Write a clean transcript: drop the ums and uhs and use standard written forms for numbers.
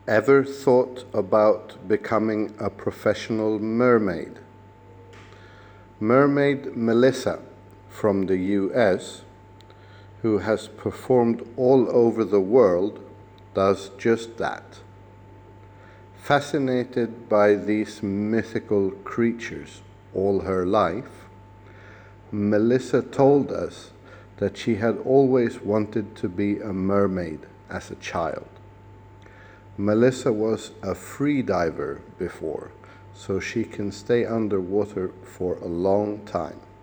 Ever thought about becoming a professional mermaid? Mermaid Melissa from the US, who has performed all over the world, does just that. Fascinated by these mythical creatures all her life, Melissa told us that she had always wanted to be a mermaid as a child. Melissa was a free diver before, so she can stay underwater for a long time.